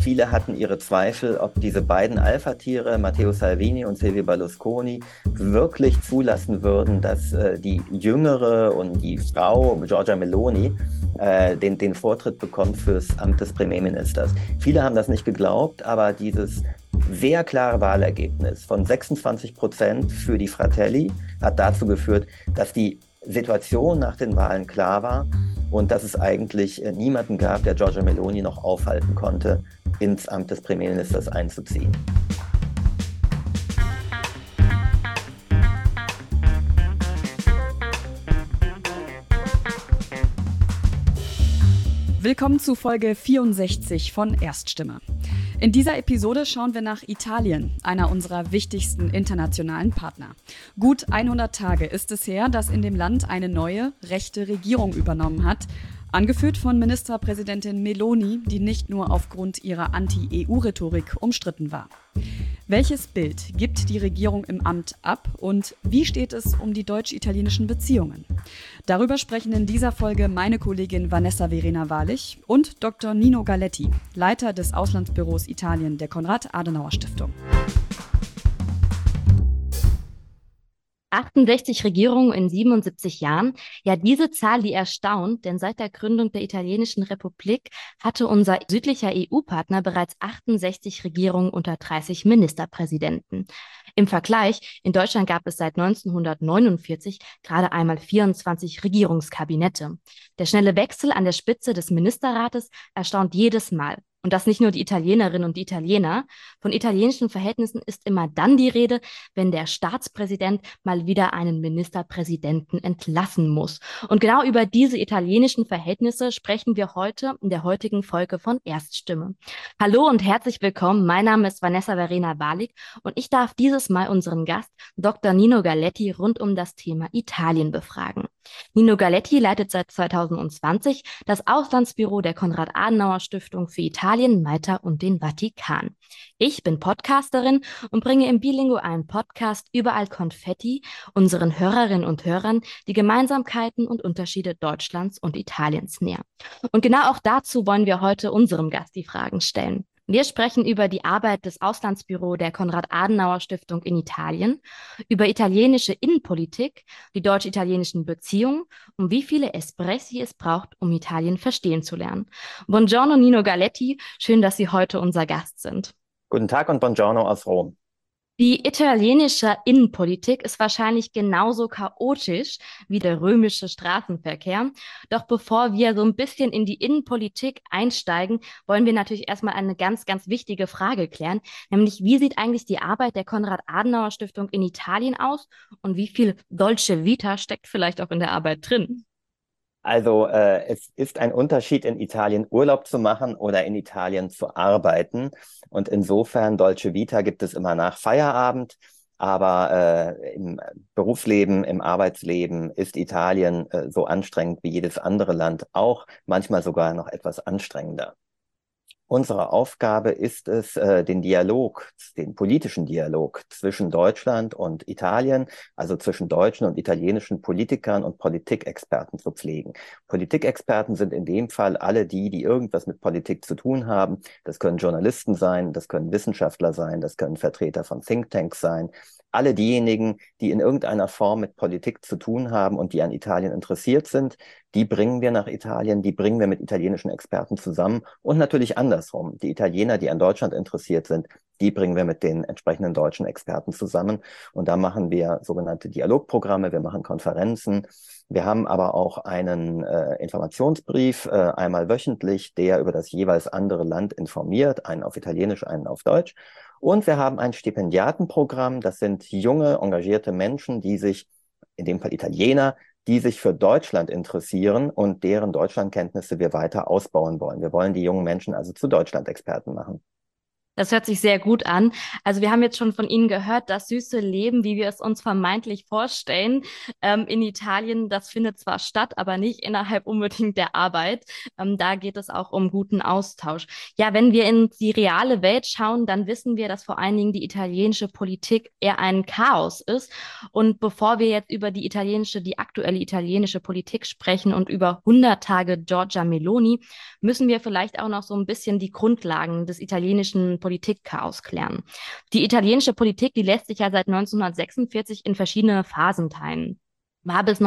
Viele hatten ihre Zweifel, ob diese beiden Alpha-Tiere, Matteo Salvini und Silvio Berlusconi, wirklich zulassen würden, dass die Jüngere und die Frau Giorgia Meloni den Vortritt bekommt fürs Amt des Premierministers. Viele haben das nicht geglaubt, aber dieses sehr klare Wahlergebnis von 26% für die Fratelli hat dazu geführt, dass die Situation nach den Wahlen klar war und dass es eigentlich niemanden gab, der Giorgia Meloni noch aufhalten konnte, ins Amt des Premierministers einzuziehen. Willkommen zu Folge 64 von Erststimme. In dieser Episode schauen wir nach Italien, einer unserer wichtigsten internationalen Partner. Gut 100 Tage ist es her, dass in dem Land eine neue, rechte Regierung übernommen hat, angeführt von Ministerpräsidentin Meloni, die nicht nur aufgrund ihrer Anti-EU-Rhetorik umstritten war. Welches Bild gibt die Regierung im Amt ab und wie steht es um die deutsch-italienischen Beziehungen? Darüber sprechen in dieser Folge meine Kollegin Vanessa Verena Wahrlich und Dr. Nino Galletti, Leiter des Auslandsbüros Italien der Konrad-Adenauer-Stiftung. 68 Regierungen in 77 Jahren. Ja, diese Zahl, die erstaunt, denn seit der Gründung der Italienischen Republik hatte unser südlicher EU-Partner bereits 68 Regierungen unter 30 Ministerpräsidenten. Im Vergleich, in Deutschland gab es seit 1949 gerade einmal 24 Regierungskabinette. Der schnelle Wechsel an der Spitze des Ministerrates erstaunt jedes Mal. Und das nicht nur die Italienerinnen und die Italiener. Von italienischen Verhältnissen ist immer dann die Rede, wenn der Staatspräsident mal wieder einen Ministerpräsidenten entlassen muss. Und genau über diese italienischen Verhältnisse sprechen wir heute in der heutigen Folge von Erststimme. Hallo und herzlich willkommen. Mein Name ist Vanessa Verena Wahrlich und ich darf dieses Mal unseren Gast Dr. Nino Galletti rund um das Thema Italien befragen. Nino Galletti leitet seit 2020 das Auslandsbüro der Konrad-Adenauer-Stiftung für Italien, Malta und den Vatikan. Ich bin Podcasterin und bringe im bilingualen Podcast Überall Konfetti unseren Hörerinnen und Hörern die Gemeinsamkeiten und Unterschiede Deutschlands und Italiens näher. Und genau auch dazu wollen wir heute unserem Gast die Fragen stellen. Wir sprechen über die Arbeit des Auslandsbüros der Konrad-Adenauer-Stiftung in Italien, über italienische Innenpolitik, die deutsch-italienischen Beziehungen und wie viele Espressi es braucht, um Italien verstehen zu lernen. Buongiorno Nino Galletti, schön, dass Sie heute unser Gast sind. Guten Tag und Buongiorno aus Rom. Die italienische Innenpolitik ist wahrscheinlich genauso chaotisch wie der römische Straßenverkehr. Doch bevor wir so ein bisschen in die Innenpolitik einsteigen, wollen wir natürlich erstmal eine ganz, ganz wichtige Frage klären, nämlich wie sieht eigentlich die Arbeit der Konrad-Adenauer-Stiftung in Italien aus und wie viel Dolce Vita steckt vielleicht auch in der Arbeit drin? Also es ist ein Unterschied, in Italien Urlaub zu machen oder in Italien zu arbeiten. Und insofern, Dolce Vita gibt es immer nach Feierabend. Aber im Berufsleben, im Arbeitsleben ist Italien so anstrengend wie jedes andere Land auch, manchmal sogar noch etwas anstrengender. Unsere Aufgabe ist es, den politischen Dialog zwischen Deutschland und Italien, also zwischen deutschen und italienischen Politikern und Politikexperten zu pflegen. Politikexperten sind in dem Fall alle die irgendwas mit Politik zu tun haben. Das können Journalisten sein, das können Wissenschaftler sein, das können Vertreter von Thinktanks sein. Alle diejenigen, die in irgendeiner Form mit Politik zu tun haben und die an Italien interessiert sind, die bringen wir nach Italien, die bringen wir mit italienischen Experten zusammen und natürlich andersrum. Die Italiener, die an Deutschland interessiert sind, die bringen wir mit den entsprechenden deutschen Experten zusammen. Und da machen wir sogenannte Dialogprogramme, wir machen Konferenzen. Wir haben aber auch einen Informationsbrief, einmal wöchentlich, der über das jeweils andere Land informiert, einen auf Italienisch, einen auf Deutsch. Und wir haben ein Stipendiatenprogramm, das sind junge, engagierte Menschen, die sich, in dem Fall Italiener, die sich für Deutschland interessieren und deren Deutschlandkenntnisse wir weiter ausbauen wollen. Wir wollen die jungen Menschen also zu Deutschland-Experten machen. Das hört sich sehr gut an. Also wir haben jetzt schon von Ihnen gehört, das süße Leben, wie wir es uns vermeintlich vorstellen, in Italien, das findet zwar statt, aber nicht innerhalb unbedingt der Arbeit. Da geht es auch um guten Austausch. Ja, wenn wir in die reale Welt schauen, dann wissen wir, dass vor allen Dingen die italienische Politik eher ein Chaos ist. Und bevor wir jetzt über die aktuelle italienische Politik sprechen und über 100 Tage Giorgia Meloni, müssen wir vielleicht auch noch so ein bisschen die Grundlagen des italienischen Politikchaos klären. Die italienische Politik, die lässt sich ja seit 1946 in verschiedene Phasen teilen. War bis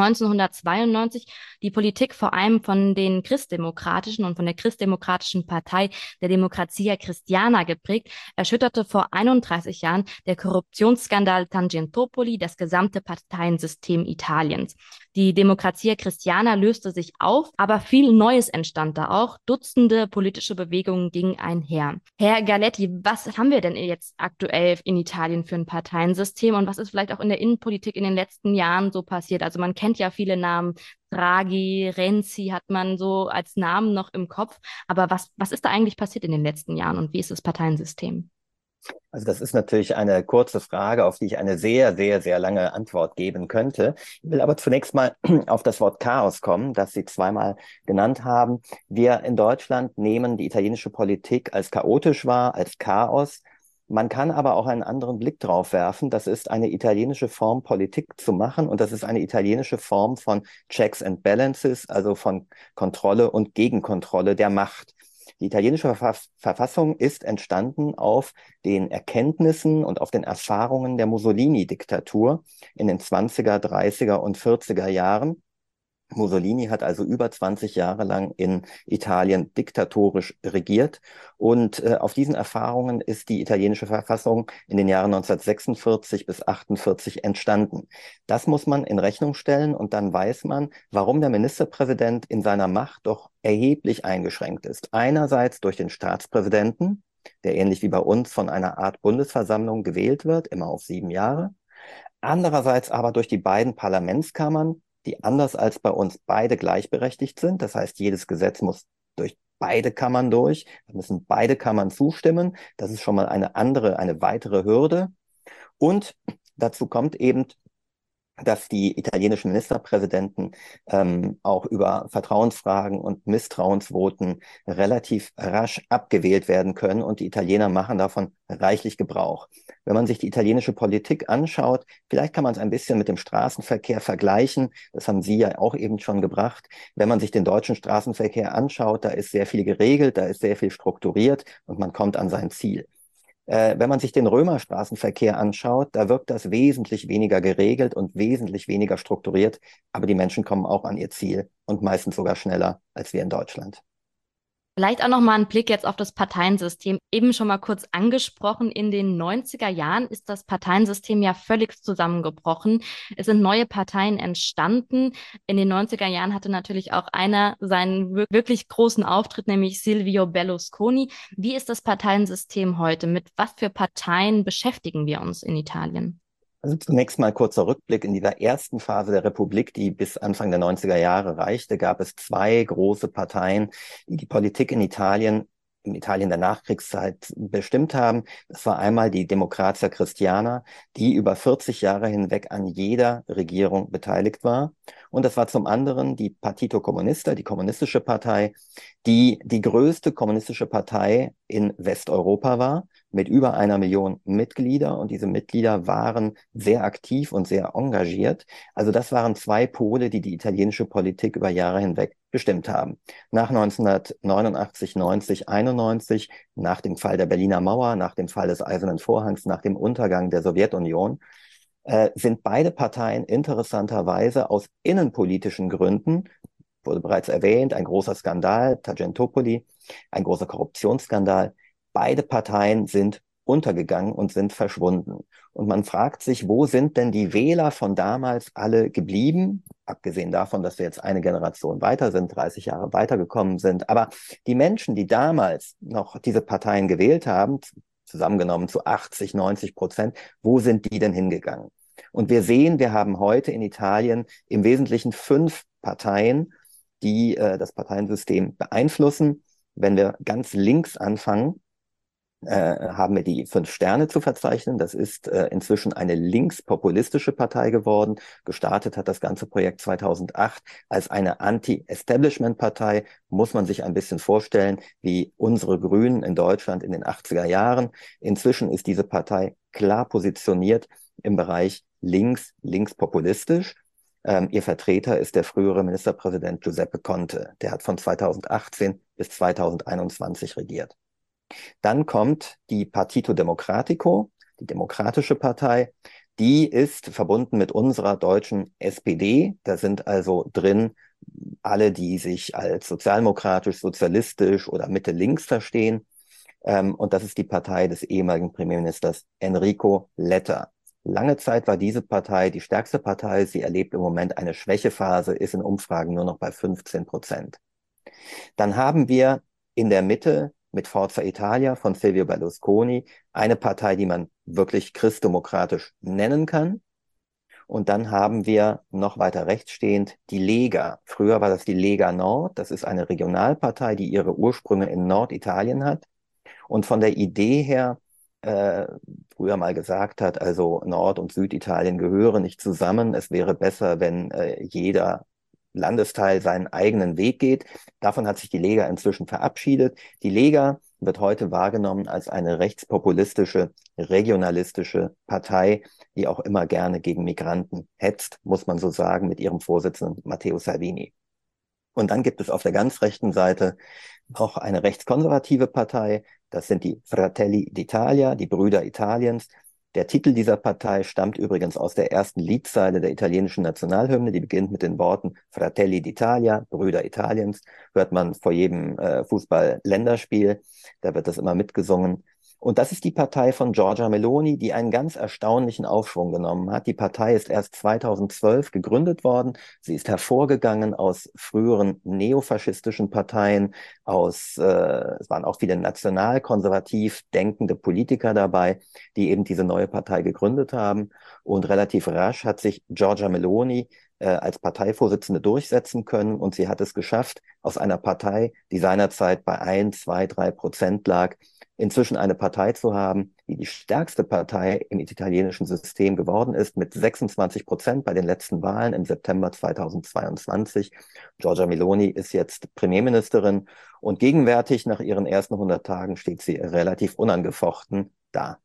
1992 die Politik vor allem von den Christdemokratischen und von der Christdemokratischen Partei der Democrazia Cristiana geprägt, erschütterte vor 31 Jahren der Korruptionsskandal Tangentopoli das gesamte Parteiensystem Italiens. Die Democrazia Cristiana löste sich auf, aber viel Neues entstand da auch. Dutzende politische Bewegungen gingen einher. Herr Galetti, was haben wir denn jetzt aktuell in Italien für ein Parteiensystem und was ist vielleicht auch in der Innenpolitik in den letzten Jahren so passiert? Also man kennt ja viele Namen. Draghi, Renzi hat man so als Namen noch im Kopf. Aber was ist da eigentlich passiert in den letzten Jahren und wie ist das Parteiensystem? Also das ist natürlich eine kurze Frage, auf die ich eine sehr, sehr, sehr lange Antwort geben könnte. Ich will aber zunächst mal auf das Wort Chaos kommen, das Sie zweimal genannt haben. Wir in Deutschland nehmen die italienische Politik als chaotisch wahr, als Chaos. Man kann aber auch einen anderen Blick drauf werfen. Das ist eine italienische Form, Politik zu machen, und das ist eine italienische Form von Checks and Balances, also von Kontrolle und Gegenkontrolle der Macht. Die italienische Verfassung ist entstanden auf den Erkenntnissen und auf den Erfahrungen der Mussolini-Diktatur in den 20er, 30er und 40er Jahren. Mussolini hat also über 20 Jahre lang in Italien diktatorisch regiert, und auf diesen Erfahrungen ist die italienische Verfassung in den Jahren 1946 bis 48 entstanden. Das muss man in Rechnung stellen, und dann weiß man, warum der Ministerpräsident in seiner Macht doch erheblich eingeschränkt ist. Einerseits durch den Staatspräsidenten, der ähnlich wie bei uns von einer Art Bundesversammlung gewählt wird, immer auf 7 Jahre. Andererseits aber durch die beiden Parlamentskammern, die anders als bei uns beide gleichberechtigt sind. Das heißt, jedes Gesetz muss durch beide Kammern durch. Da müssen beide Kammern zustimmen. Das ist schon mal eine weitere Hürde. Und dazu kommt eben, dass die italienischen Ministerpräsidenten auch über Vertrauensfragen und Misstrauensvoten relativ rasch abgewählt werden können, und die Italiener machen davon reichlich Gebrauch. Wenn man sich die italienische Politik anschaut, vielleicht kann man es ein bisschen mit dem Straßenverkehr vergleichen, das haben Sie ja auch eben schon gebracht. Wenn man sich den deutschen Straßenverkehr anschaut, da ist sehr viel geregelt, da ist sehr viel strukturiert und man kommt an sein Ziel. Wenn man sich den Römerstraßenverkehr anschaut, da wirkt das wesentlich weniger geregelt und wesentlich weniger strukturiert, aber die Menschen kommen auch an ihr Ziel und meistens sogar schneller als wir in Deutschland. Vielleicht auch noch mal ein Blick jetzt auf das Parteiensystem. Eben schon mal kurz angesprochen, in den 90er Jahren ist das Parteiensystem ja völlig zusammengebrochen. Es sind neue Parteien entstanden. In den 90er Jahren hatte natürlich auch einer seinen wirklich großen Auftritt, nämlich Silvio Berlusconi. Wie ist das Parteiensystem heute? Mit was für Parteien beschäftigen wir uns in Italien? Also zunächst mal kurzer Rückblick. In dieser ersten Phase der Republik, die bis Anfang der 90er Jahre reichte, gab es zwei große Parteien, die die Politik in Italien der Nachkriegszeit bestimmt haben. Das war einmal die Democrazia Cristiana, die über 40 Jahre hinweg an jeder Regierung beteiligt war. Und das war zum anderen die Partito Comunista, die kommunistische Partei, die die größte kommunistische Partei in Westeuropa war, mit über 1 Million Mitglieder. Und diese Mitglieder waren sehr aktiv und sehr engagiert. Also das waren zwei Pole, die die italienische Politik über Jahre hinweg bestimmt haben. Nach 1989, 90, 91, nach dem Fall der Berliner Mauer, nach dem Fall des Eisernen Vorhangs, nach dem Untergang der Sowjetunion, sind beide Parteien interessanterweise aus innenpolitischen Gründen, wurde bereits erwähnt, ein großer Skandal, Tangentopoli, ein großer Korruptionsskandal, beide Parteien sind untergegangen und sind verschwunden. Und man fragt sich, wo sind denn die Wähler von damals alle geblieben? Abgesehen davon, dass wir jetzt eine Generation weiter sind, 30 Jahre weitergekommen sind. Aber die Menschen, die damals noch diese Parteien gewählt haben, zusammengenommen zu 80, 90%, wo sind die denn hingegangen? Und wir sehen, wir haben heute in Italien im Wesentlichen 5 Parteien, die das Parteiensystem beeinflussen. Wenn wir ganz links anfangen, haben wir die 5 Sterne zu verzeichnen. Das ist inzwischen eine linkspopulistische Partei geworden. Gestartet hat das ganze Projekt 2008 als eine Anti-Establishment-Partei. Muss man sich ein bisschen vorstellen, wie unsere Grünen in Deutschland in den 80er Jahren. Inzwischen ist diese Partei klar positioniert im Bereich linkspopulistisch. Ihr Vertreter ist der frühere Ministerpräsident Giuseppe Conte. Der hat von 2018 bis 2021 regiert. Dann kommt die Partito Democratico, die Demokratische Partei. Die ist verbunden mit unserer deutschen SPD. Da sind also drin alle, die sich als sozialdemokratisch, sozialistisch oder Mitte-links verstehen. Und das ist die Partei des ehemaligen Premierministers Enrico Letta. Lange Zeit war diese Partei die stärkste Partei. Sie erlebt im Moment eine Schwächephase, ist in Umfragen nur noch bei 15%. Dann haben wir in der Mitte mit Forza Italia von Silvio Berlusconi eine Partei, die man wirklich christdemokratisch nennen kann. Und dann haben wir noch weiter rechts stehend die Lega. Früher war das die Lega Nord. Das ist eine Regionalpartei, die ihre Ursprünge in Norditalien hat und von der Idee her früher mal gesagt hat, also Nord- und Süditalien gehören nicht zusammen. Es wäre besser, wenn jeder Landesteil seinen eigenen Weg geht. Davon hat sich die Lega inzwischen verabschiedet. Die Lega wird heute wahrgenommen als eine rechtspopulistische, regionalistische Partei, die auch immer gerne gegen Migranten hetzt, muss man so sagen, mit ihrem Vorsitzenden Matteo Salvini. Und dann gibt es auf der ganz rechten Seite auch eine rechtskonservative Partei. Das sind die Fratelli d'Italia, die Brüder Italiens. Der Titel dieser Partei stammt übrigens aus der ersten Liedzeile der italienischen Nationalhymne. Die beginnt mit den Worten Fratelli d'Italia, Brüder Italiens. Hört man vor jedem Fußball-Länderspiel. Da wird das immer mitgesungen. Und das ist die Partei von Giorgia Meloni, die einen ganz erstaunlichen Aufschwung genommen hat. Die Partei ist erst 2012 gegründet worden. Sie ist hervorgegangen aus früheren neofaschistischen Parteien, es waren auch viele nationalkonservativ denkende Politiker dabei, die eben diese neue Partei gegründet haben. Und relativ rasch hat sich Giorgia Meloni als Parteivorsitzende durchsetzen können. Und sie hat es geschafft, aus einer Partei, die seinerzeit bei 1, 2, 3% lag, inzwischen eine Partei zu haben, die die stärkste Partei im italienischen System geworden ist, mit 26% bei den letzten Wahlen im September 2022. Giorgia Meloni ist jetzt Premierministerin und gegenwärtig nach ihren ersten 100 Tagen steht sie relativ unangefochten da.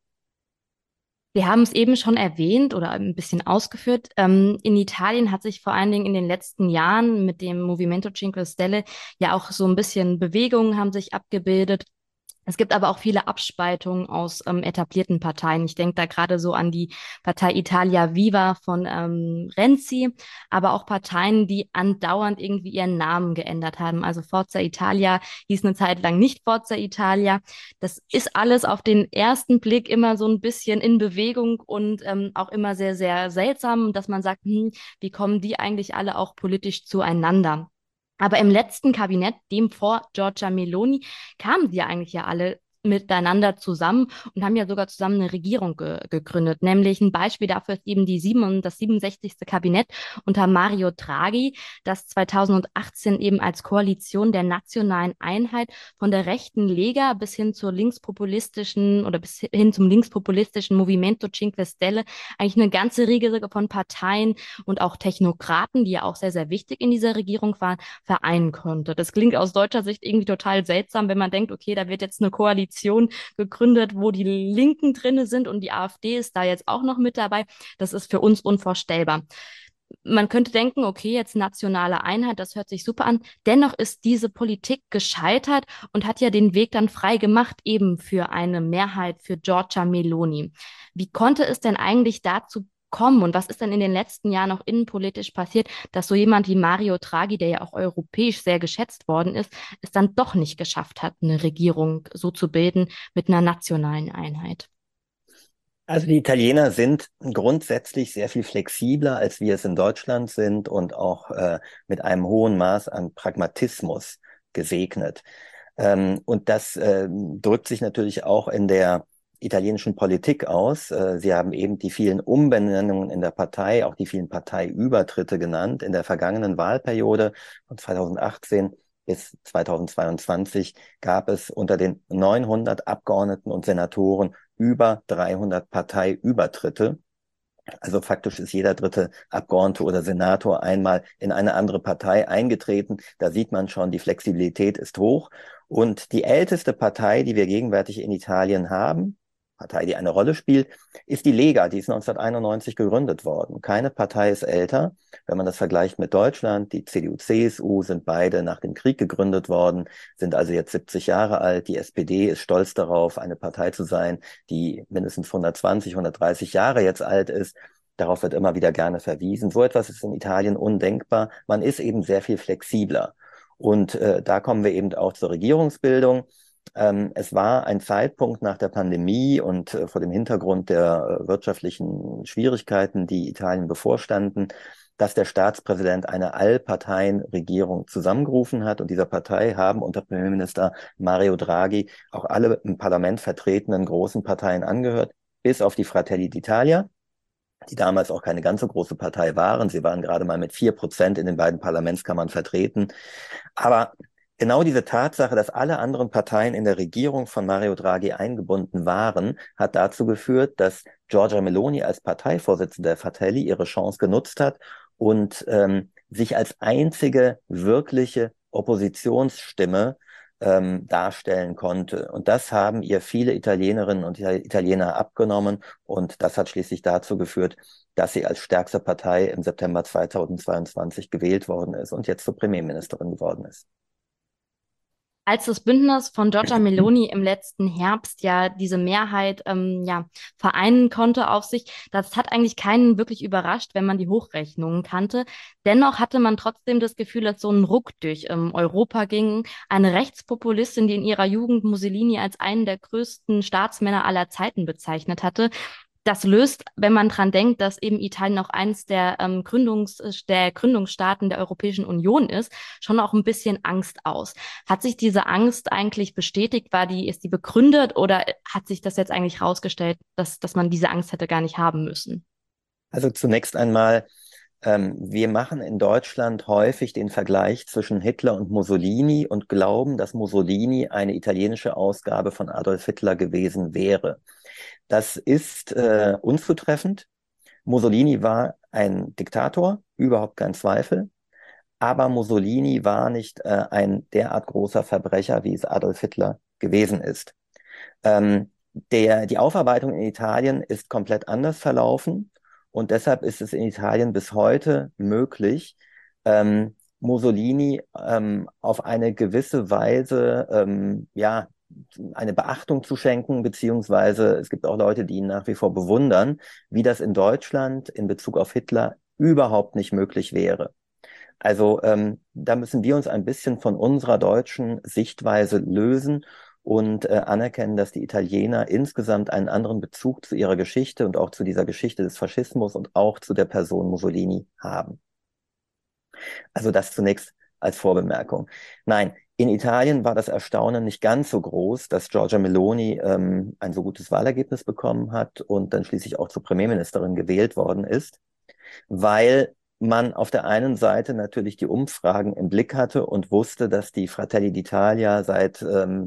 Wir haben es eben schon erwähnt oder ein bisschen ausgeführt. In Italien hat sich vor allen Dingen in den letzten Jahren mit dem Movimento Cinque Stelle ja auch so ein bisschen Bewegungen haben sich abgebildet. Es gibt aber auch viele Abspaltungen aus etablierten Parteien. Ich denke da gerade so an die Partei Italia Viva von Renzi, aber auch Parteien, die andauernd irgendwie ihren Namen geändert haben. Also Forza Italia hieß eine Zeit lang nicht Forza Italia. Das ist alles auf den ersten Blick immer so ein bisschen in Bewegung und auch immer sehr, sehr seltsam, dass man sagt, wie kommen die eigentlich alle auch politisch zueinander? Aber im letzten Kabinett, dem vor Giorgia Meloni, kamen sie ja eigentlich ja alle miteinander zusammen und haben ja sogar zusammen eine Regierung gegründet. Nämlich ein Beispiel dafür ist eben das 67. Kabinett unter Mario Draghi, das 2018 eben als Koalition der nationalen Einheit von der rechten Lega bis hin zur linkspopulistischen oder bis hin zum linkspopulistischen Movimento Cinque Stelle eigentlich eine ganze Riege von Parteien und auch Technokraten, die ja auch sehr, sehr wichtig in dieser Regierung waren, vereinen konnte. Das klingt aus deutscher Sicht irgendwie total seltsam, wenn man denkt, okay, da wird jetzt eine Koalition gegründet, wo die Linken drinne sind und die AfD ist da jetzt auch noch mit dabei. Das ist für uns unvorstellbar. Man könnte denken, okay, jetzt nationale Einheit, das hört sich super an. Dennoch ist diese Politik gescheitert und hat ja den Weg dann frei gemacht, eben für eine Mehrheit für Giorgia Meloni. Wie konnte es denn eigentlich dazu kommen und was ist denn in den letzten Jahren auch innenpolitisch passiert, dass so jemand wie Mario Draghi, der ja auch europäisch sehr geschätzt worden ist, es dann doch nicht geschafft hat, eine Regierung so zu bilden mit einer nationalen Einheit? Also die Italiener sind grundsätzlich sehr viel flexibler, als wir es in Deutschland sind und auch mit einem hohen Maß an Pragmatismus gesegnet. Und das drückt sich natürlich auch in der italienischen Politik aus. Sie haben eben die vielen Umbenennungen in der Partei, auch die vielen Parteiübertritte genannt. In der vergangenen Wahlperiode von 2018 bis 2022 gab es unter den 900 Abgeordneten und Senatoren über 300 Parteiübertritte. Also faktisch ist jeder dritte Abgeordnete oder Senator einmal in eine andere Partei eingetreten. Da sieht man schon, die Flexibilität ist hoch. Und die älteste Partei, die wir gegenwärtig in Italien haben, Partei, die eine Rolle spielt, ist die Lega. Die ist 1991 gegründet worden. Keine Partei ist älter. Wenn man das vergleicht mit Deutschland, die CDU, CSU sind beide nach dem Krieg gegründet worden, sind also jetzt 70 Jahre alt. Die SPD ist stolz darauf, eine Partei zu sein, die mindestens 120, 130 Jahre jetzt alt ist. Darauf wird immer wieder gerne verwiesen. So etwas ist in Italien undenkbar. Man ist eben sehr viel flexibler. Und da kommen wir eben auch zur Regierungsbildung. Es war ein Zeitpunkt nach der Pandemie und vor dem Hintergrund der wirtschaftlichen Schwierigkeiten, die Italien bevorstanden, dass der Staatspräsident eine Allparteienregierung zusammengerufen hat. Und dieser Partei haben unter Premierminister Mario Draghi auch alle im Parlament vertretenen großen Parteien angehört, bis auf die Fratelli d'Italia, die damals auch keine ganz so große Partei waren. Sie waren gerade mal mit 4% in den beiden Parlamentskammern vertreten. Aber genau diese Tatsache, dass alle anderen Parteien in der Regierung von Mario Draghi eingebunden waren, hat dazu geführt, dass Giorgia Meloni als Parteivorsitzende der Fratelli ihre Chance genutzt hat und sich als einzige wirkliche Oppositionsstimme darstellen konnte. Und das haben ihr viele Italienerinnen und Italiener abgenommen. Und das hat schließlich dazu geführt, dass sie als stärkste Partei im September 2022 gewählt worden ist und jetzt zur Premierministerin geworden ist. Als das Bündnis von Giorgia Meloni im letzten Herbst ja diese Mehrheit vereinen konnte auf sich, das hat eigentlich keinen wirklich überrascht, wenn man die Hochrechnungen kannte. Dennoch hatte man trotzdem das Gefühl, dass so ein Ruck durch Europa ging. Eine Rechtspopulistin, die in ihrer Jugend Mussolini als einen der größten Staatsmänner aller Zeiten bezeichnet hatte. Das löst, wenn man dran denkt, dass eben Italien auch eines der Gründungsstaaten der Europäischen Union ist, schon auch ein bisschen Angst aus. Hat sich diese Angst eigentlich bestätigt? Ist die begründet oder hat sich das jetzt eigentlich herausgestellt, dass man diese Angst hätte gar nicht haben müssen? Also zunächst einmal, wir machen in Deutschland häufig den Vergleich zwischen Hitler und Mussolini und glauben, dass Mussolini eine italienische Ausgabe von Adolf Hitler gewesen wäre. Das ist unzutreffend. Mussolini war ein Diktator, überhaupt kein Zweifel. Aber Mussolini war nicht ein derart großer Verbrecher, wie es Adolf Hitler gewesen ist. Die Aufarbeitung in Italien ist komplett anders verlaufen. Und deshalb ist es in Italien bis heute möglich, Mussolini auf eine gewisse Weise eine Beachtung zu schenken, beziehungsweise es gibt auch Leute, die ihn nach wie vor bewundern, wie das in Deutschland in Bezug auf Hitler überhaupt nicht möglich wäre. Also da müssen wir uns ein bisschen von unserer deutschen Sichtweise lösen und anerkennen, dass die Italiener insgesamt einen anderen Bezug zu ihrer Geschichte und auch zu dieser Geschichte des Faschismus und auch zu der Person Mussolini haben. Also das zunächst als Vorbemerkung. Nein, in Italien war das Erstaunen nicht ganz so groß, dass Giorgia Meloni ein so gutes Wahlergebnis bekommen hat und dann schließlich auch zur Premierministerin gewählt worden ist, weil man auf der einen Seite natürlich die Umfragen im Blick hatte und wusste, dass die Fratelli d'Italia seit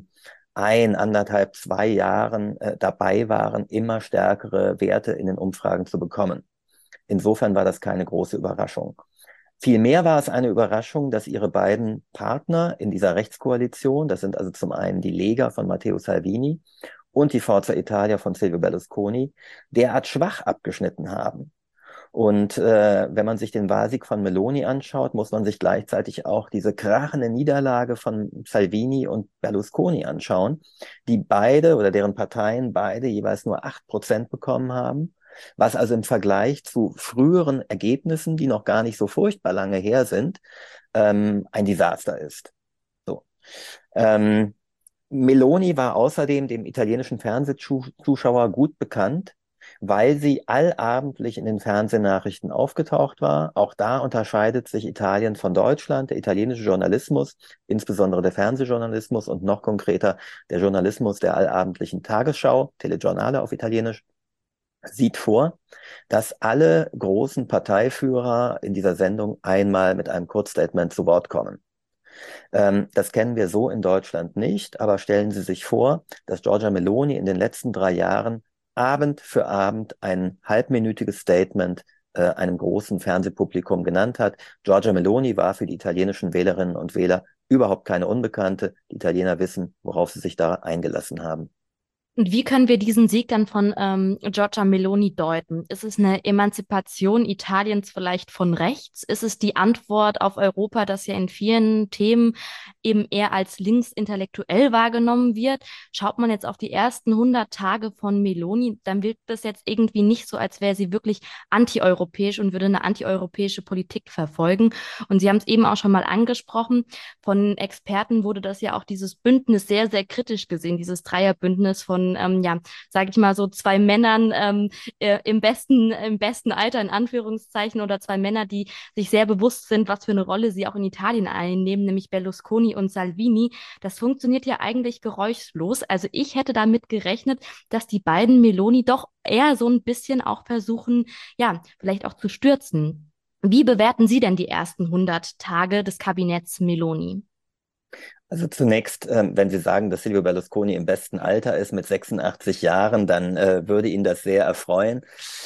1,5, 2 Jahren dabei waren, immer stärkere Werte in den Umfragen zu bekommen. Insofern war das keine große Überraschung. Vielmehr war es eine Überraschung, dass ihre beiden Partner in dieser Rechtskoalition, das sind also zum einen die Lega von Matteo Salvini und die Forza Italia von Silvio Berlusconi, derart schwach abgeschnitten haben. Und wenn man sich den Wahlsieg von Meloni anschaut, muss man sich gleichzeitig auch diese krachende Niederlage von Salvini und Berlusconi anschauen, die beide oder deren Parteien beide jeweils nur 8% bekommen haben, was also im Vergleich zu früheren Ergebnissen, die noch gar nicht so furchtbar lange her sind, ein Desaster ist. So. Meloni war außerdem dem italienischen Fernsehzuschauer gut bekannt, weil sie allabendlich in den Fernsehnachrichten aufgetaucht war. Auch da unterscheidet sich Italien von Deutschland. Der italienische Journalismus, insbesondere der Fernsehjournalismus und noch konkreter der Journalismus der allabendlichen Tagesschau, Telegiornale auf Italienisch, sieht vor, dass alle großen Parteiführer in dieser Sendung einmal mit einem Kurzstatement zu Wort kommen. Das kennen wir so in Deutschland nicht, aber stellen Sie sich vor, dass Giorgia Meloni in den letzten 3 Jahren Abend für Abend ein halbminütiges Statement einem großen Fernsehpublikum genannt hat. Giorgia Meloni war für die italienischen Wählerinnen und Wähler überhaupt keine Unbekannte. Die Italiener wissen, worauf sie sich da eingelassen haben. Und wie können wir diesen Sieg dann von Giorgia Meloni deuten? Ist es eine Emanzipation Italiens vielleicht von rechts? Ist es die Antwort auf Europa, das ja in vielen Themen eben eher als linksintellektuell wahrgenommen wird? Schaut man jetzt auf die ersten 100 Tage von Meloni, dann wirkt das jetzt irgendwie nicht so, als wäre sie wirklich antieuropäisch und würde eine antieuropäische Politik verfolgen. Und Sie haben es eben auch schon mal angesprochen. Von Experten wurde das ja auch dieses Bündnis sehr, sehr kritisch gesehen, dieses Dreierbündnis von ja, sage ich mal so, zwei Männern im besten Alter, in Anführungszeichen, oder zwei Männer, die sich sehr bewusst sind, was für eine Rolle sie auch in Italien einnehmen, nämlich Berlusconi und Salvini. Das funktioniert ja eigentlich geräuschlos. Also ich hätte damit gerechnet, dass die beiden Meloni doch eher so ein bisschen auch versuchen, ja, vielleicht auch zu stürzen. Wie bewerten Sie denn die ersten 100 Tage des Kabinetts Meloni? Also zunächst, wenn Sie sagen, dass Silvio Berlusconi im besten Alter ist mit 86 Jahren, dann würde ihn das sehr erfreuen.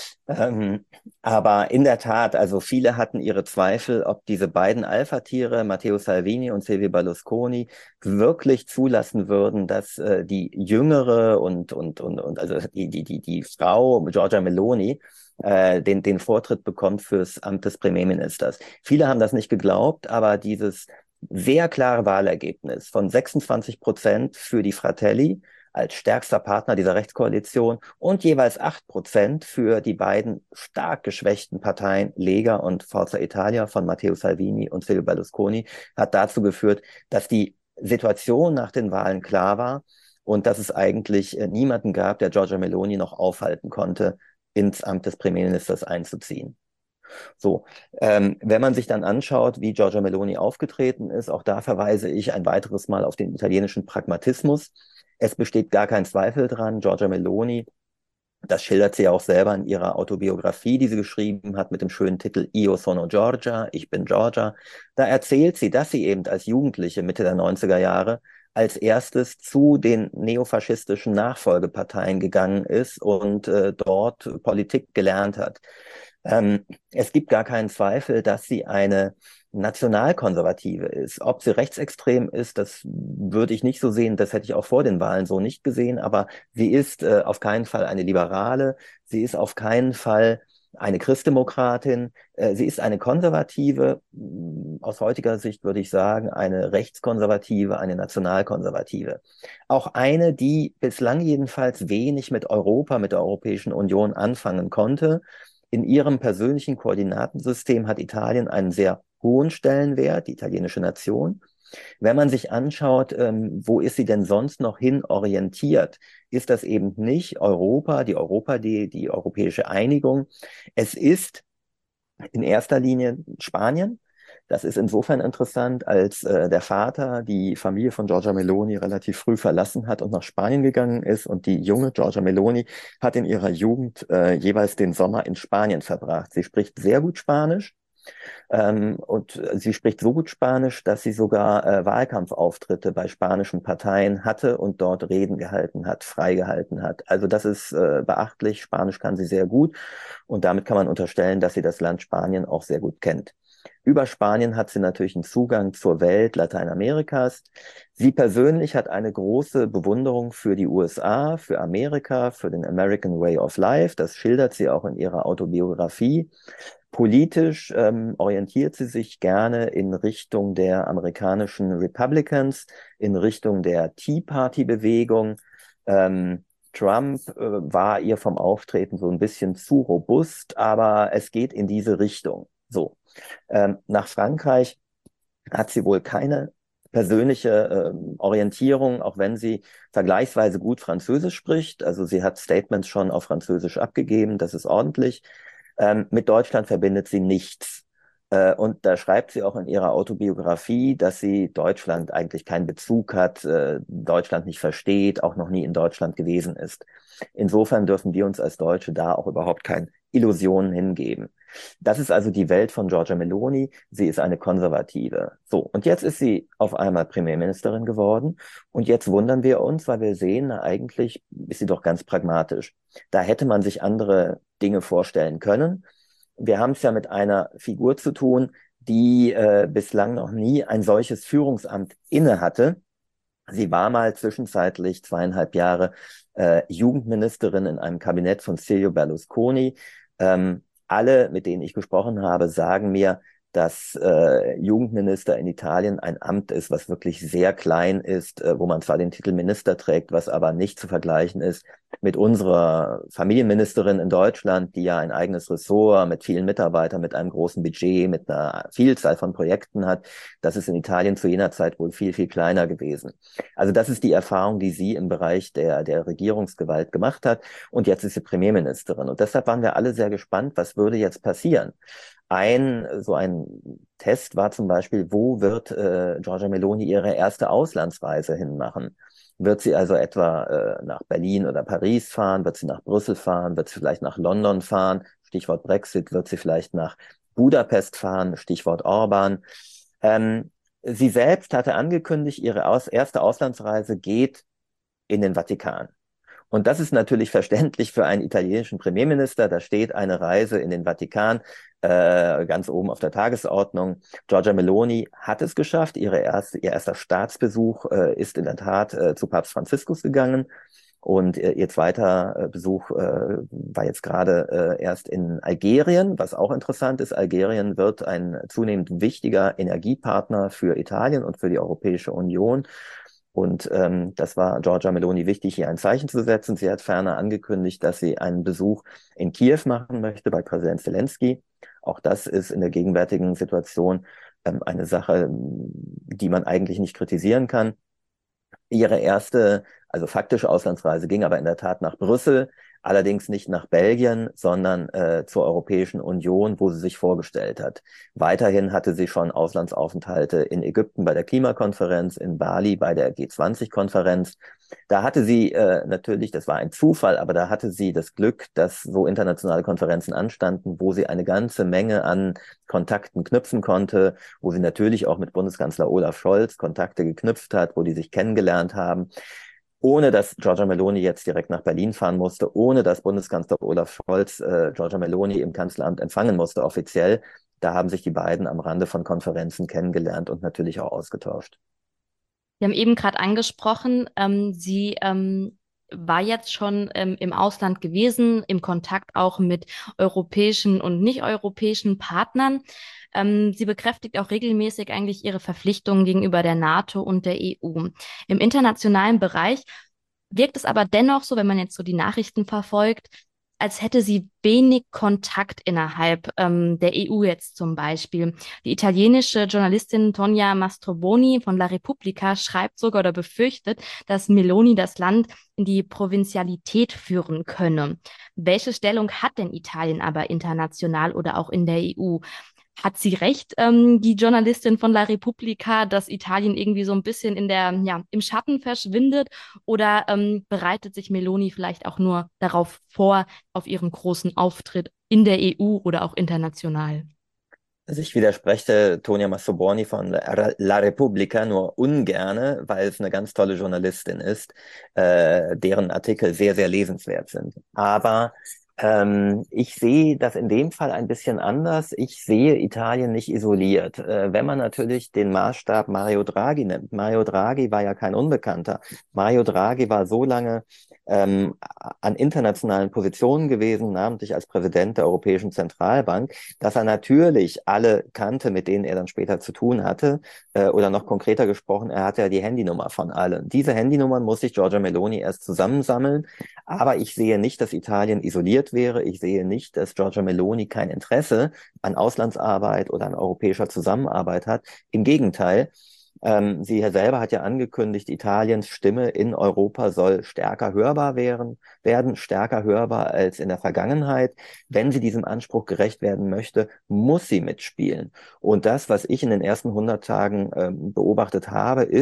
Aber in der Tat, also viele hatten ihre Zweifel, ob diese beiden Alpha-Tiere, Matteo Salvini und Silvio Berlusconi, wirklich zulassen würden, dass die jüngere und also die Frau Giorgia Meloni den Vortritt bekommt fürs Amt des Premierministers. Viele haben das nicht geglaubt, aber dieses sehr klare Wahlergebnis von 26% für die Fratelli als stärkster Partner dieser Rechtskoalition und jeweils 8% für die beiden stark geschwächten Parteien Lega und Forza Italia von Matteo Salvini und Silvio Berlusconi hat dazu geführt, dass die Situation nach den Wahlen klar war und dass es eigentlich niemanden gab, der Giorgia Meloni noch aufhalten konnte, ins Amt des Premierministers einzuziehen. So, wenn man sich dann anschaut, wie Giorgia Meloni aufgetreten ist, auch da verweise ich ein weiteres Mal auf den italienischen Pragmatismus. Es besteht gar kein Zweifel dran, Giorgia Meloni, das schildert sie ja auch selber in ihrer Autobiografie, die sie geschrieben hat mit dem schönen Titel Io sono Giorgia, ich bin Giorgia. Da erzählt sie, dass sie eben als Jugendliche Mitte der 90er Jahre als erstes zu den neofaschistischen Nachfolgeparteien gegangen ist und dort Politik gelernt hat. Es gibt gar keinen Zweifel, dass sie eine Nationalkonservative ist. Ob sie rechtsextrem ist, das würde ich nicht so sehen. Das hätte ich auch vor den Wahlen so nicht gesehen. Aber sie ist auf keinen Fall eine Liberale. Sie ist auf keinen Fall eine Christdemokratin. Sie ist eine Konservative. Aus heutiger Sicht würde ich sagen, eine Rechtskonservative, eine Nationalkonservative. Auch eine, die bislang jedenfalls wenig mit Europa, mit der Europäischen Union anfangen konnte. In ihrem persönlichen Koordinatensystem hat Italien einen sehr hohen Stellenwert, die italienische Nation. Wenn man sich anschaut, wo ist sie denn sonst noch hin orientiert, ist das eben nicht Europa, die europäische Einigung. Es ist in erster Linie Spanien. Das ist insofern interessant, als der Vater die Familie von Giorgia Meloni relativ früh verlassen hat und nach Spanien gegangen ist. Und die junge Giorgia Meloni hat in ihrer Jugend jeweils den Sommer in Spanien verbracht. Sie spricht sehr gut Spanisch. Und sie spricht so gut Spanisch, dass sie sogar Wahlkampfauftritte bei spanischen Parteien hatte und dort Reden gehalten hat, frei gehalten hat. Also das ist beachtlich. Spanisch kann sie sehr gut und damit kann man unterstellen, dass sie das Land Spanien auch sehr gut kennt. Über Spanien hat sie natürlich einen Zugang zur Welt Lateinamerikas. Sie persönlich hat eine große Bewunderung für die USA, für Amerika, für den American Way of Life. Das schildert sie auch in ihrer Autobiografie. Politisch orientiert sie sich gerne in Richtung der amerikanischen Republicans, in Richtung der Tea Party-Bewegung. Trump war ihr vom Auftreten so ein bisschen zu robust, aber es geht in diese Richtung. So. Nach Frankreich hat sie wohl keine persönliche Orientierung, auch wenn sie vergleichsweise gut Französisch spricht. Also sie hat Statements schon auf Französisch abgegeben, das ist ordentlich. Mit Deutschland verbindet sie nichts. Und da schreibt sie auch in ihrer Autobiografie, dass sie Deutschland eigentlich keinen Bezug hat, Deutschland nicht versteht, auch noch nie in Deutschland gewesen ist. Insofern dürfen wir uns als Deutsche da auch überhaupt keine Illusionen hingeben. Das ist also die Welt von Giorgia Meloni. Sie ist eine Konservative. So, und jetzt ist sie auf einmal Premierministerin geworden. Und jetzt wundern wir uns, weil wir sehen, na, eigentlich ist sie doch ganz pragmatisch. Da hätte man sich andere Dinge vorstellen können. Wir haben es ja mit einer Figur zu tun, die bislang noch nie ein solches Führungsamt inne hatte. Sie war mal zwischenzeitlich 2,5 Jahre Jugendministerin in einem Kabinett von Silvio Berlusconi. Alle, mit denen ich gesprochen habe, sagen mir, dass Jugendminister in Italien ein Amt ist, was wirklich sehr klein ist, wo man zwar den Titel Minister trägt, was aber nicht zu vergleichen ist mit unserer Familienministerin in Deutschland, die ja ein eigenes Ressort mit vielen Mitarbeitern, mit einem großen Budget, mit einer Vielzahl von Projekten hat. Das ist in Italien zu jener Zeit wohl viel, viel kleiner gewesen. Also das ist die Erfahrung, die sie im Bereich der Regierungsgewalt gemacht hat. Und jetzt ist sie Premierministerin. Und deshalb waren wir alle sehr gespannt, was würde jetzt passieren. So ein Test war zum Beispiel, wo wird Giorgia Meloni ihre erste Auslandsreise hinmachen? Wird sie also etwa nach Berlin oder Paris fahren? Wird sie nach Brüssel fahren? Wird sie vielleicht nach London fahren? Stichwort Brexit. Wird sie vielleicht nach Budapest fahren? Stichwort Orban. Sie selbst hatte angekündigt, ihre erste Auslandsreise geht in den Vatikan. Und das ist natürlich verständlich für einen italienischen Premierminister. Da steht eine Reise in den Vatikan ganz oben auf der Tagesordnung. Giorgia Meloni hat es geschafft. Ihr erster Staatsbesuch ist in der Tat zu Papst Franziskus gegangen. Und ihr zweiter Besuch war jetzt gerade erst in Algerien, was auch interessant ist. Algerien wird ein zunehmend wichtiger Energiepartner für Italien und für die Europäische Union. Und das war Giorgia Meloni wichtig, hier ein Zeichen zu setzen. Sie hat ferner angekündigt, dass sie einen Besuch in Kiew machen möchte bei Präsident Zelensky. Auch das ist in der gegenwärtigen Situation eine Sache, die man eigentlich nicht kritisieren kann. Ihre erste, also faktische Auslandsreise ging aber in der Tat nach Brüssel, allerdings nicht nach Belgien, sondern zur Europäischen Union, wo sie sich vorgestellt hat. Weiterhin hatte sie schon Auslandsaufenthalte in Ägypten bei der Klimakonferenz, in Bali bei der G20-Konferenz. Da hatte sie natürlich, das war ein Zufall, aber da hatte sie das Glück, dass so internationale Konferenzen anstanden, wo sie eine ganze Menge an Kontakten knüpfen konnte, wo sie natürlich auch mit Bundeskanzler Olaf Scholz Kontakte geknüpft hat, wo die sich kennengelernt haben, ohne dass Giorgia Meloni jetzt direkt nach Berlin fahren musste, ohne dass Bundeskanzler Olaf Scholz Giorgia Meloni im Kanzleramt empfangen musste offiziell. Da haben sich die beiden am Rande von Konferenzen kennengelernt und natürlich auch ausgetauscht. Wir haben eben gerade angesprochen, sie war jetzt schon im Ausland gewesen, im Kontakt auch mit europäischen und nicht-europäischen Partnern. Sie bekräftigt auch regelmäßig eigentlich ihre Verpflichtungen gegenüber der NATO und der EU. Im internationalen Bereich wirkt es aber dennoch so, wenn man jetzt so die Nachrichten verfolgt, als hätte sie wenig Kontakt innerhalb der EU jetzt zum Beispiel. Die italienische Journalistin Tonia Mastroboni von La Repubblica schreibt sogar oder befürchtet, dass Meloni das Land in die Provinzialität führen könne. Welche Stellung hat denn Italien aber international oder auch in der EU? Hat sie recht, die Journalistin von La Repubblica, dass Italien irgendwie so ein bisschen im Schatten verschwindet? Oder bereitet sich Meloni vielleicht auch nur darauf vor, auf ihren großen Auftritt in der EU oder auch international? Also ich widerspreche Tonia Mastrobuoni von La Repubblica nur ungerne, weil es eine ganz tolle Journalistin ist, deren Artikel sehr, sehr lesenswert sind. Aber ich sehe das in dem Fall ein bisschen anders. Ich sehe Italien nicht isoliert. Wenn man natürlich den Maßstab Mario Draghi nimmt. Mario Draghi war ja kein Unbekannter. Mario Draghi war so lange an internationalen Positionen gewesen, namentlich als Präsident der Europäischen Zentralbank, dass er natürlich alle kannte, mit denen er dann später zu tun hatte. Oder noch konkreter gesprochen, er hatte ja die Handynummer von allen. Diese Handynummern muss sich Giorgia Meloni erst zusammensammeln. Aber ich sehe nicht, dass Italien isoliert wäre. Ich sehe nicht, dass Giorgia Meloni kein Interesse an Auslandsarbeit oder an europäischer Zusammenarbeit hat. Im Gegenteil, sie selber hat ja angekündigt, Italiens Stimme in Europa soll stärker hörbar werden, stärker hörbar als in der Vergangenheit. Wenn sie diesem Anspruch gerecht werden möchte, muss sie mitspielen. Und das, was ich in den ersten 100 Tagen beobachtet habe, ist,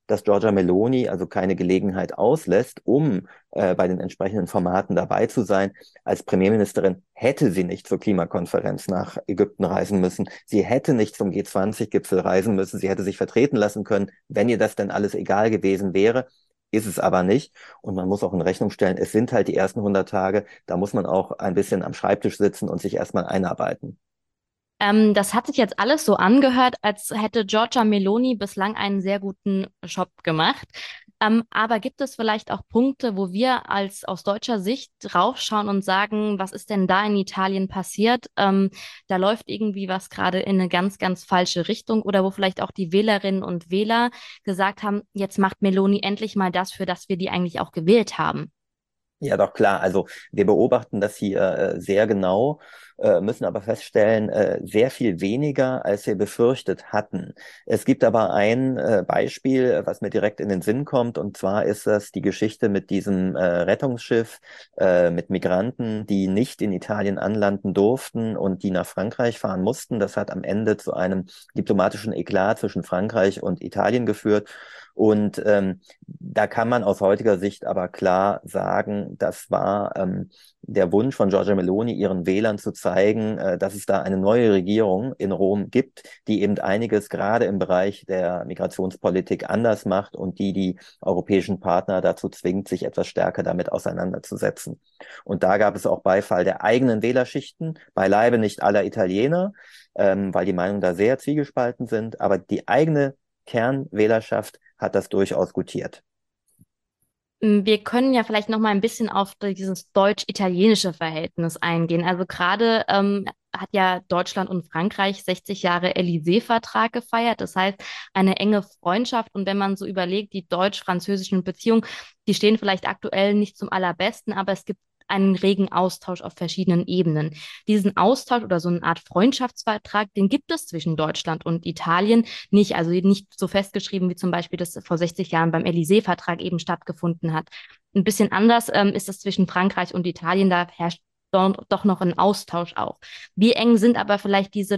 dass Giorgia Meloni also keine Gelegenheit auslässt, um bei den entsprechenden Formaten dabei zu sein. Als Premierministerin hätte sie nicht zur Klimakonferenz nach Ägypten reisen müssen. Sie hätte nicht zum G20-Gipfel reisen müssen. Sie hätte sich vertreten lassen können, wenn ihr das denn alles egal gewesen wäre. Ist es aber nicht. Und man muss auch in Rechnung stellen, es sind halt die ersten 100 Tage. Da muss man auch ein bisschen am Schreibtisch sitzen und sich erstmal einarbeiten. Das hat sich jetzt alles so angehört, als hätte Giorgia Meloni bislang einen sehr guten Job gemacht. Aber gibt es vielleicht auch Punkte, wo wir aus deutscher Sicht draufschauen und sagen, was ist denn da in Italien passiert? Da läuft irgendwie was gerade in eine ganz, ganz falsche Richtung oder wo vielleicht auch die Wählerinnen und Wähler gesagt haben, jetzt macht Meloni endlich mal das, für das wir die eigentlich auch gewählt haben. Ja, doch klar. Also wir beobachten das hier sehr genau, müssen aber feststellen, sehr viel weniger, als wir befürchtet hatten. Es gibt aber ein Beispiel, was mir direkt in den Sinn kommt, und zwar ist das die Geschichte mit diesem Rettungsschiff mit Migranten, die nicht in Italien anlanden durften und die nach Frankreich fahren mussten. Das hat am Ende zu einem diplomatischen Eklat zwischen Frankreich und Italien geführt. Und da kann man aus heutiger Sicht aber klar sagen, das war der Wunsch von Giorgia Meloni, ihren Wählern zu zeigen, dass es da eine neue Regierung in Rom gibt, die eben einiges gerade im Bereich der Migrationspolitik anders macht und die europäischen Partner dazu zwingt, sich etwas stärker damit auseinanderzusetzen. Und da gab es auch Beifall der eigenen Wählerschichten, beileibe nicht aller Italiener, weil die Meinungen da sehr zwiegespalten sind, aber die eigene Kernwählerschaft hat das durchaus gutiert. Wir können ja vielleicht noch mal ein bisschen auf dieses deutsch-italienische Verhältnis eingehen. Also gerade hat ja Deutschland und Frankreich 60 Jahre Élysée-Vertrag gefeiert. Das heißt, eine enge Freundschaft. Und wenn man so überlegt, die deutsch-französischen Beziehungen, die stehen vielleicht aktuell nicht zum allerbesten, aber es gibt einen regen Austausch auf verschiedenen Ebenen. Diesen Austausch oder so eine Art Freundschaftsvertrag, den gibt es zwischen Deutschland und Italien nicht. Also nicht so festgeschrieben, wie zum Beispiel das vor 60 Jahren beim Élysée-Vertrag eben stattgefunden hat. Ein bisschen anders ist es zwischen Frankreich und Italien. Da herrscht doch noch ein Austausch auch. Wie eng sind aber vielleicht diese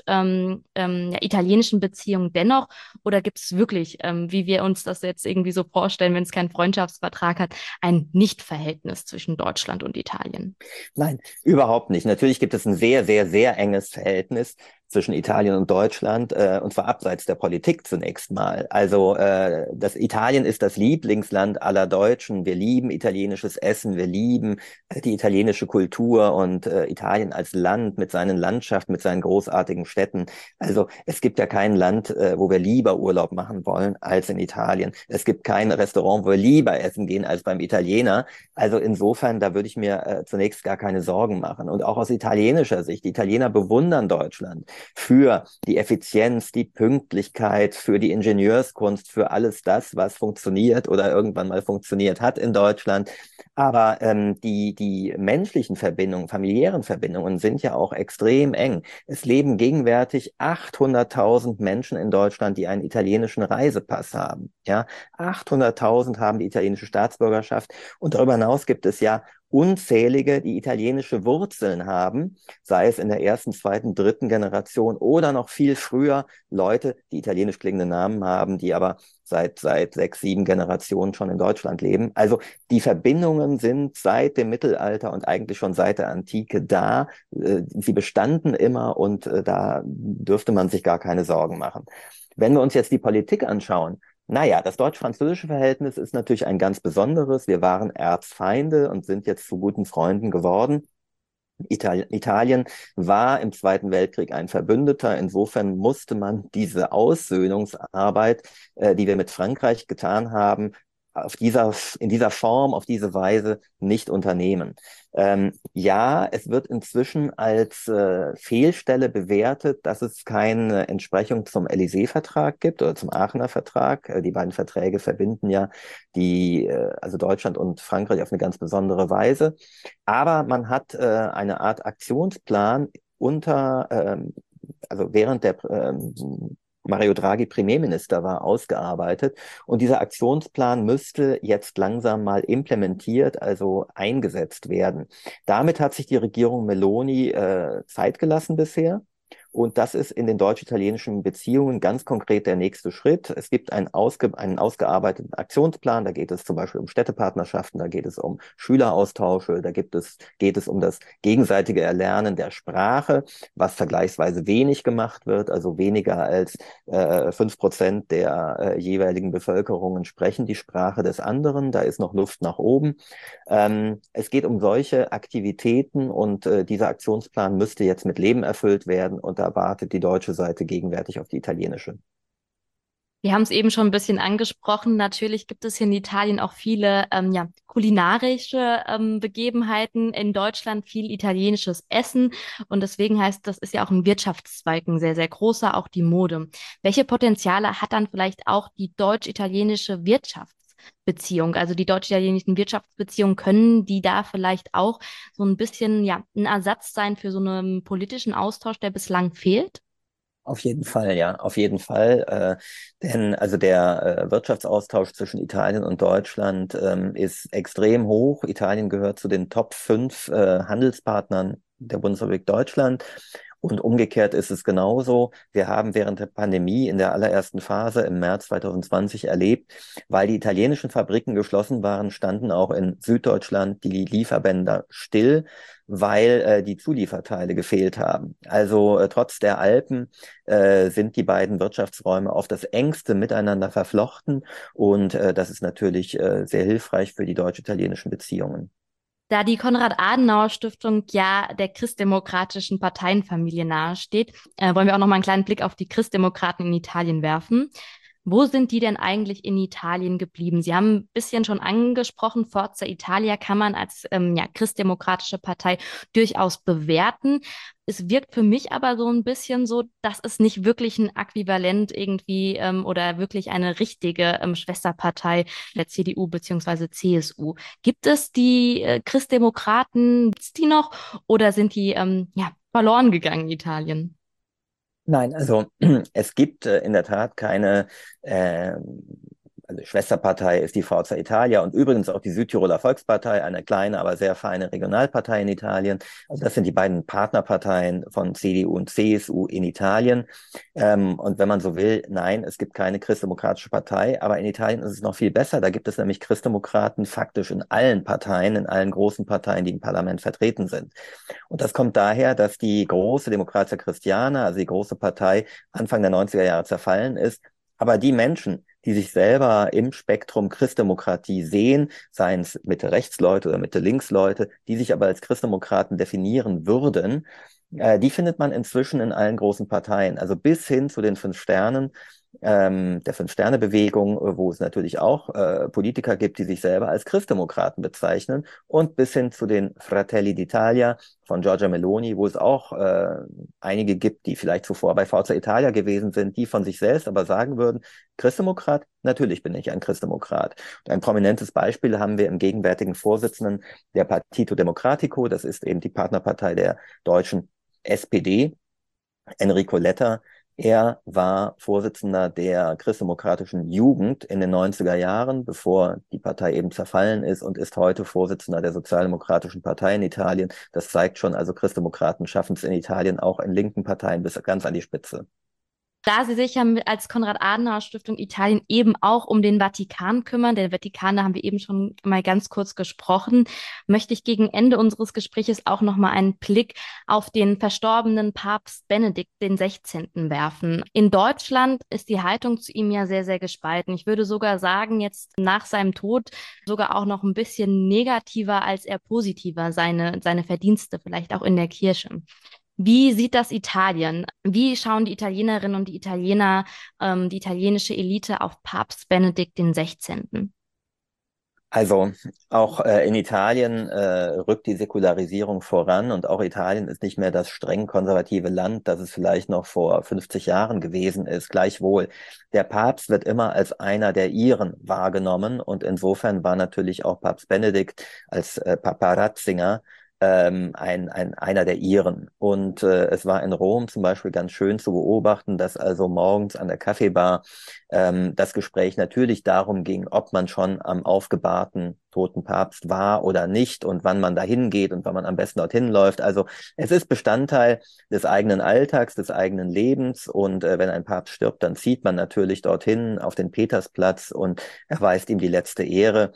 deutsch-italienischen Beziehungen dennoch? Oder gibt es wirklich, wie wir uns das jetzt irgendwie so vorstellen, wenn es keinen Freundschaftsvertrag hat, ein Nichtverhältnis zwischen Deutschland und Italien? Nein, überhaupt nicht. Natürlich gibt es ein sehr, sehr, sehr enges Verhältnis zwischen Italien und Deutschland, und zwar abseits der Politik zunächst mal. Also das Italien ist das Lieblingsland aller Deutschen. Wir lieben italienisches Essen, wir lieben die italienische Kultur und Italien als Land mit seinen Landschaften, mit seinen großartigen Städten. Also es gibt ja kein Land, wo wir lieber Urlaub machen wollen als in Italien. Es gibt kein Restaurant, wo wir lieber essen gehen als beim Italiener. Also insofern, da würde ich mir zunächst gar keine Sorgen machen. Und auch aus italienischer Sicht, die Italiener bewundern Deutschland für die Effizienz, die Pünktlichkeit, für die Ingenieurskunst, für alles das, was funktioniert oder irgendwann mal funktioniert hat in Deutschland. Aber die menschlichen Verbindungen, familiären Verbindungen sind ja auch extrem eng. Es leben gegenwärtig 800.000 Menschen in Deutschland, die einen italienischen Reisepass haben. Ja, 800.000 haben die italienische Staatsbürgerschaft. Und darüber hinaus gibt es ja unzählige, die italienische Wurzeln haben, sei es in der ersten, zweiten, dritten Generation oder noch viel früher Leute, die italienisch klingende Namen haben, die aber seit 6, 7 Generationen schon in Deutschland leben. Also die Verbindungen sind seit dem Mittelalter und eigentlich schon seit der Antike da. Sie bestanden immer und da dürfte man sich gar keine Sorgen machen. Wenn wir uns jetzt die Politik anschauen, naja, das deutsch-französische Verhältnis ist natürlich ein ganz besonderes. Wir waren Erzfeinde und sind jetzt zu guten Freunden geworden. Italien war im Zweiten Weltkrieg ein Verbündeter. Insofern musste man diese Aussöhnungsarbeit, die wir mit Frankreich getan haben, in dieser Form, auf diese Weise nicht unternehmen. Ja, es wird inzwischen als Fehlstelle bewertet, dass es keine Entsprechung zum Élysée-Vertrag gibt oder zum Aachener Vertrag. Die beiden Verträge verbinden ja also Deutschland und Frankreich auf eine ganz besondere Weise. Aber man hat eine Art Aktionsplan also während der Mario Draghi Premierminister war, ausgearbeitet. Und dieser Aktionsplan müsste jetzt langsam mal implementiert, also eingesetzt werden. Damit hat sich die Regierung Meloni Zeit gelassen bisher. Und das ist in den deutsch-italienischen Beziehungen ganz konkret der nächste Schritt. Es gibt einen ausgearbeiteten Aktionsplan. Da geht es zum Beispiel um Städtepartnerschaften, da geht es um Schüleraustausche, geht es um das gegenseitige Erlernen der Sprache, was vergleichsweise wenig gemacht wird. Also weniger als 5% der jeweiligen Bevölkerungen sprechen die Sprache des anderen. Da ist noch Luft nach oben. Es geht um solche Aktivitäten und dieser Aktionsplan müsste jetzt mit Leben erfüllt werden und da wartet die deutsche Seite gegenwärtig auf die italienische. Wir haben es eben schon ein bisschen angesprochen. Natürlich gibt es hier in Italien auch viele kulinarische Begebenheiten. In Deutschland viel italienisches Essen. Und deswegen heißt, das ist ja auch ein Wirtschaftszweig, ein sehr, sehr großer, auch die Mode. Welche Potenziale hat dann vielleicht auch die deutsch-italienische Wirtschaftsbeziehung? Also die deutsch-italienischen Wirtschaftsbeziehungen, können die da vielleicht auch so ein bisschen, ja, ein Ersatz sein für so einen politischen Austausch, der bislang fehlt? Auf jeden Fall, ja, auf jeden Fall. Denn also der Wirtschaftsaustausch zwischen Italien und Deutschland ist extrem hoch. Italien gehört zu den Top 5 Handelspartnern der Bundesrepublik Deutschland. Und umgekehrt ist es genauso. Wir haben während der Pandemie in der allerersten Phase im März 2020 erlebt, weil die italienischen Fabriken geschlossen waren, standen auch in Süddeutschland die Lieferbänder still, weil die Zulieferteile gefehlt haben. Also trotz der Alpen sind die beiden Wirtschaftsräume auf das Engste miteinander verflochten und das ist natürlich sehr hilfreich für die deutsch-italienischen Beziehungen. Da die Konrad-Adenauer-Stiftung ja der christdemokratischen Parteienfamilie nahesteht, wollen wir auch noch mal einen kleinen Blick auf die Christdemokraten in Italien werfen. Wo sind die denn eigentlich in Italien geblieben? Sie haben ein bisschen schon angesprochen, Forza Italia kann man als christdemokratische Partei durchaus bewerten. Es wirkt für mich aber so ein bisschen so, dass es nicht wirklich ein Äquivalent irgendwie oder wirklich eine richtige Schwesterpartei der CDU beziehungsweise CSU. Gibt es die Christdemokraten, gibt's die noch oder sind die verloren gegangen in Italien? Nein, also es gibt in der Tat keine, also Schwesterpartei ist die Forza Italia und übrigens auch die Südtiroler Volkspartei, eine kleine, aber sehr feine Regionalpartei in Italien. Also das sind die beiden Partnerparteien von CDU und CSU in Italien. Und wenn man so will, nein, es gibt keine christdemokratische Partei, aber in Italien ist es noch viel besser. Da gibt es nämlich Christdemokraten faktisch in allen Parteien, in allen großen Parteien, die im Parlament vertreten sind. Und das kommt daher, dass die große Democrazia Cristiana, also die große Partei, Anfang der 90er Jahre zerfallen ist. Aber die Menschen, die sich selber im Spektrum Christdemokratie sehen, seien es Mitte-Rechts-Leute oder Mitte-Links-Leute, die sich aber als Christdemokraten definieren würden, die findet man inzwischen in allen großen Parteien. Also bis hin zu den Fünf Sternen, der Fünf-Sterne-Bewegung, wo es natürlich auch Politiker gibt, die sich selber als Christdemokraten bezeichnen, und bis hin zu den Fratelli d'Italia von Giorgia Meloni, wo es auch einige gibt, die vielleicht zuvor bei Forza Italia gewesen sind, die von sich selbst aber sagen würden, Christdemokrat? Natürlich bin ich ein Christdemokrat. Und ein prominentes Beispiel haben wir im gegenwärtigen Vorsitzenden der Partito Democratico, das ist eben die Partnerpartei der deutschen SPD, Enrico Letta. Er war Vorsitzender der christdemokratischen Jugend in den 90er Jahren, bevor die Partei eben zerfallen ist, und ist heute Vorsitzender der Sozialdemokratischen Partei in Italien. Das zeigt schon, also Christdemokraten schaffen es in Italien auch in linken Parteien bis ganz an die Spitze. Da Sie sich ja als Konrad-Adenauer-Stiftung Italien eben auch um den Vatikan kümmern, der Vatikan, da haben wir eben schon mal ganz kurz gesprochen, möchte ich gegen Ende unseres Gespräches auch noch mal einen Blick auf den verstorbenen Papst Benedikt XVI. Werfen. In Deutschland ist die Haltung zu ihm ja sehr, sehr gespalten. Ich würde sogar sagen, jetzt nach seinem Tod sogar auch noch ein bisschen negativer als eher positiver seine Verdienste, vielleicht auch in der Kirche. Wie sieht das Italien? Wie schauen die Italienerinnen und die Italiener, die italienische Elite auf Papst Benedikt XVI.? Also auch in Italien rückt die Säkularisierung voran und auch Italien ist nicht mehr das streng konservative Land, das es vielleicht noch vor 50 Jahren gewesen ist. Gleichwohl, der Papst wird immer als einer der Iren wahrgenommen und insofern war natürlich auch Papst Benedikt als Papa Ratzinger einer der Iren. Und es war in Rom zum Beispiel ganz schön zu beobachten, dass also morgens an der Kaffeebar das Gespräch natürlich darum ging, ob man schon am aufgebahrten toten Papst war oder nicht und wann man dahin geht und wann man am besten dorthin läuft. Also es ist Bestandteil des eigenen Alltags, des eigenen Lebens, und wenn ein Papst stirbt, dann zieht man natürlich dorthin auf den Petersplatz und erweist ihm die letzte Ehre.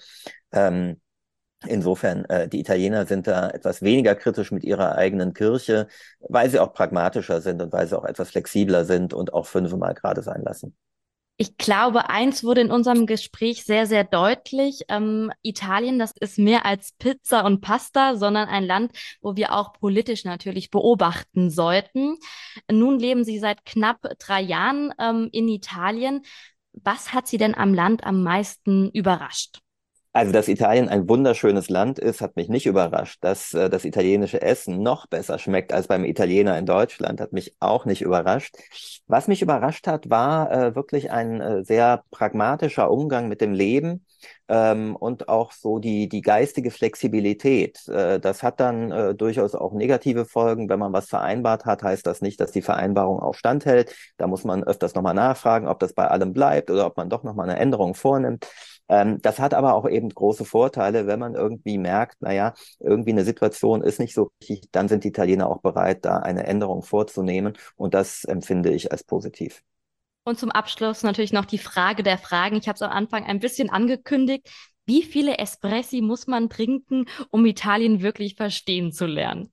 Insofern, die Italiener sind da etwas weniger kritisch mit ihrer eigenen Kirche, weil sie auch pragmatischer sind und weil sie auch etwas flexibler sind und auch 5-mal gerade sein lassen. Ich glaube, eins wurde in unserem Gespräch sehr, sehr deutlich. Italien, das ist mehr als Pizza und Pasta, sondern ein Land, wo wir auch politisch natürlich beobachten sollten. Nun leben Sie seit knapp 3 Jahren in Italien. Was hat Sie denn am Land am meisten überrascht? Also, dass Italien ein wunderschönes Land ist, hat mich nicht überrascht. Dass das italienische Essen noch besser schmeckt als beim Italiener in Deutschland, hat mich auch nicht überrascht. Was mich überrascht hat, war wirklich ein sehr pragmatischer Umgang mit dem Leben, und auch so die geistige Flexibilität. Das hat dann durchaus auch negative Folgen. Wenn man was vereinbart hat, heißt das nicht, dass die Vereinbarung auch standhält. Da muss man öfters nochmal nachfragen, ob das bei allem bleibt oder ob man doch nochmal eine Änderung vornimmt. Das hat aber auch eben große Vorteile, wenn man irgendwie merkt, naja, irgendwie eine Situation ist nicht so richtig, dann sind die Italiener auch bereit, da eine Änderung vorzunehmen, und das empfinde ich als positiv. Und zum Abschluss natürlich noch die Frage der Fragen. Ich habe es am Anfang ein bisschen angekündigt. Wie viele Espressi muss man trinken, um Italien wirklich verstehen zu lernen?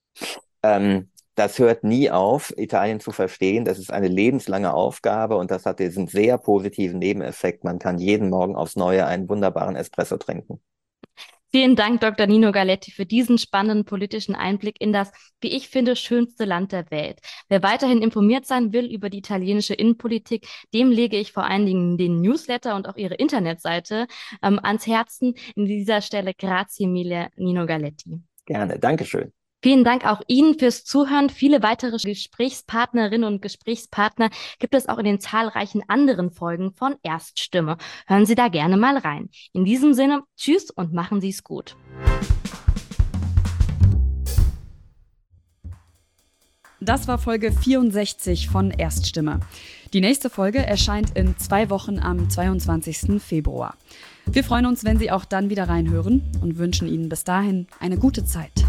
Das hört nie auf, Italien zu verstehen. Das ist eine lebenslange Aufgabe, und das hat diesen sehr positiven Nebeneffekt. Man kann jeden Morgen aufs Neue einen wunderbaren Espresso trinken. Vielen Dank, Dr. Nino Galetti, für diesen spannenden politischen Einblick in das, wie ich finde, schönste Land der Welt. Wer weiterhin informiert sein will über die italienische Innenpolitik, dem lege ich vor allen Dingen den Newsletter und auch Ihre Internetseite ans Herzen. In dieser Stelle grazie mille, Nino Galetti. Gerne, Dankeschön. Vielen Dank auch Ihnen fürs Zuhören. Viele weitere Gesprächspartnerinnen und Gesprächspartner gibt es auch in den zahlreichen anderen Folgen von Erststimme. Hören Sie da gerne mal rein. In diesem Sinne, tschüss und machen Sie es gut. Das war Folge 64 von Erststimme. Die nächste Folge erscheint in 2 Wochen am 22. Februar. Wir freuen uns, wenn Sie auch dann wieder reinhören und wünschen Ihnen bis dahin eine gute Zeit.